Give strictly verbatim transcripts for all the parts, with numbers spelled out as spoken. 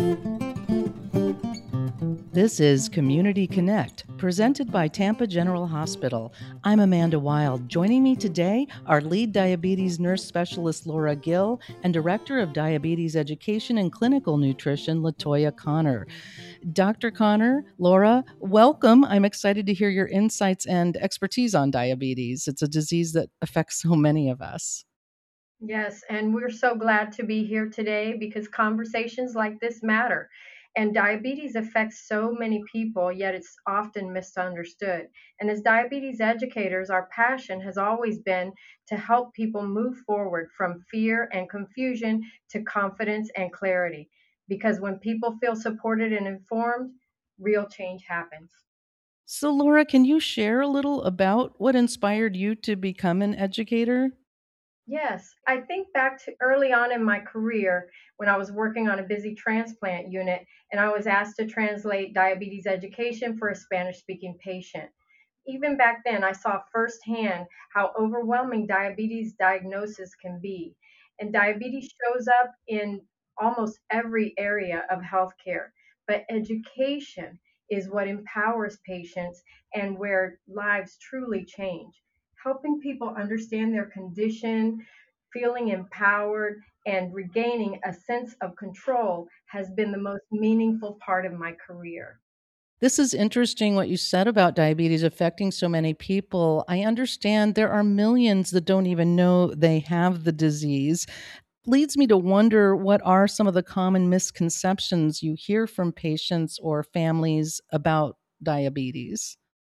This is Community Connect, presented by Tampa General Hospital. I'm Amanda Wild. Joining me today are lead diabetes nurse specialist Laura Gill and Director of Diabetes Education and Clinical Nutrition, Latoya Connor. Doctor Connor, Laura, welcome. I'm excited to hear your insights and expertise on diabetes. It's a disease that affects so many of us. Yes, and we're so glad to be here today because conversations like this matter. And diabetes affects so many people, yet it's often misunderstood. And as diabetes educators, our passion has always been to help people move forward from fear and confusion to confidence and clarity. Because when people feel supported and informed, real change happens. So, Laura, can you share a little about what inspired you to become an educator? Yes, I think back to early on in my career when I was working on a busy transplant unit and I was asked to translate diabetes education for a Spanish speaking patient. Even back then, I saw firsthand how overwhelming diabetes diagnosis can be. And diabetes shows up in almost every area of healthcare. But education is what empowers patients and where lives truly change. Helping people understand their condition, feeling empowered, and regaining a sense of control has been the most meaningful part of my career. This is interesting what you said about diabetes affecting so many people. I understand there are millions that don't even know they have the disease. Leads me to wonder, what are some of the common misconceptions you hear from patients or families about diabetes?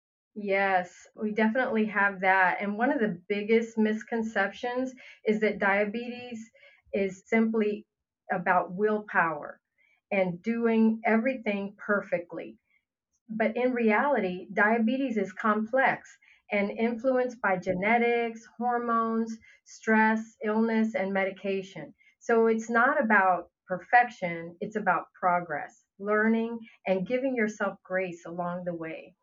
Yes, we definitely have that. And one of the biggest misconceptions is that diabetes is simply about willpower and doing everything perfectly. But in reality, diabetes is complex and influenced by genetics, hormones, stress, illness, and medication. So it's not about perfection, it's about progress, learning, and giving yourself grace along the way.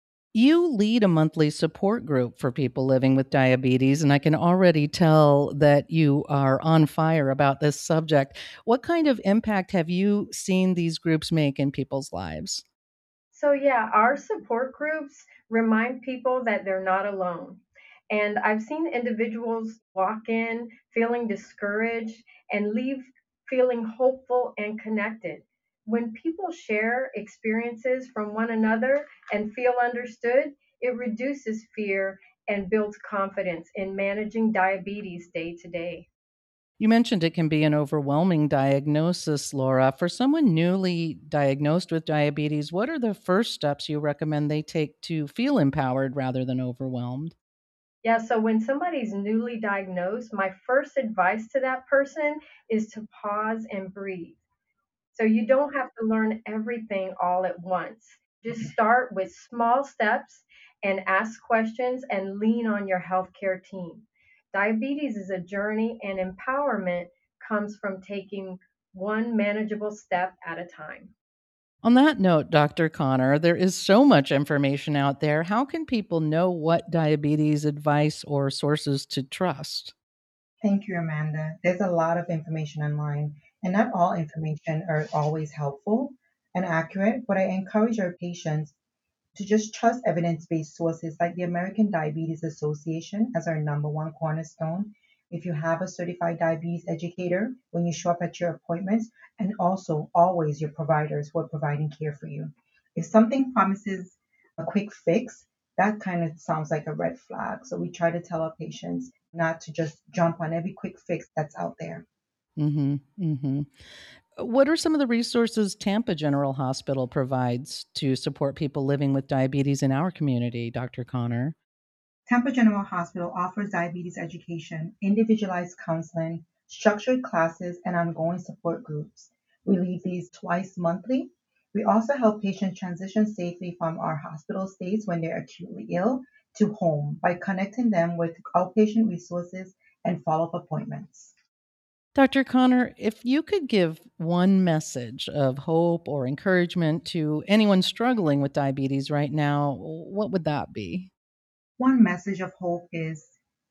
You lead a monthly support group for people living with diabetes, and I can already tell that you are on fire about this subject. What kind of impact have you seen these groups make in people's lives? So, yeah, our support groups remind people that they're not alone. And I've seen individuals walk in feeling discouraged and leave feeling hopeful and connected. When people share experiences from one another and feel understood, it reduces fear and builds confidence in managing diabetes day to day. You mentioned it can be an overwhelming diagnosis, Laura. For someone newly diagnosed with diabetes, what are the first steps you recommend they take to feel empowered rather than overwhelmed? Yeah, so when somebody's newly diagnosed, my first advice to that person is to pause and breathe. So you don't have to learn everything all at once. Just start with small steps and ask questions and lean on your healthcare team. Diabetes is a journey, and empowerment comes from taking one manageable step at a time. On that note, Doctor Connor, there is so much information out there. How can people know what diabetes advice or sources to trust? Thank you, Amanda. There's a lot of information online, and not all information are always helpful and accurate, but I encourage our patients to just trust evidence-based sources like the American Diabetes Association as our number one cornerstone. If you have a certified diabetes educator when you show up at your appointments, and also always your providers who are providing care for you. If something promises a quick fix, that kind of sounds like a red flag. So we try to tell our patients not to just jump on every quick fix that's out there. Mhm, mhm. What are some of the resources Tampa General Hospital provides to support people living with diabetes in our community, Doctor Connor? Tampa General Hospital offers diabetes education, individualized counseling, structured classes, and ongoing support groups. We lead these twice monthly. We also help patients transition safely from our hospital stays when they're acutely ill to home by connecting them with outpatient resources and follow up appointments. Doctor Connor, if you could give one message of hope or encouragement to anyone struggling with diabetes right now, what would that be? One message of hope is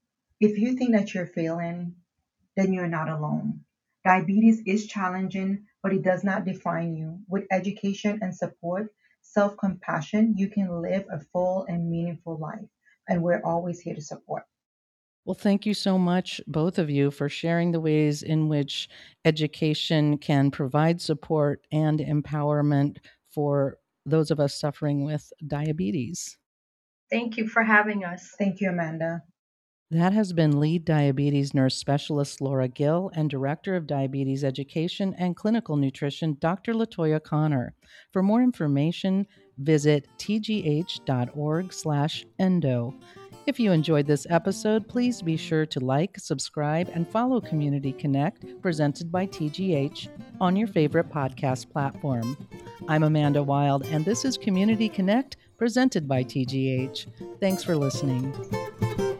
if you think that you're failing, then you're not alone. Diabetes is challenging, but it does not define you. With education and support, self compassion, you can live a full and meaningful life. And we're always here to support. Well, thank you so much, both of you, for sharing the ways in which education can provide support and empowerment for those of us suffering with diabetes. Thank you for having us. Thank you, Amanda. That has been lead diabetes nurse specialist Laura Gill and director of diabetes education and clinical nutrition, Doctor Latoya Connor. For more information, visit t g h dot org slash endo. If you enjoyed this episode, please be sure to like, subscribe, and follow Community Connect, presented by T G H, on your favorite podcast platform. I'm Amanda Wild, and this is Community Connect, presented by T G H. Thanks for listening.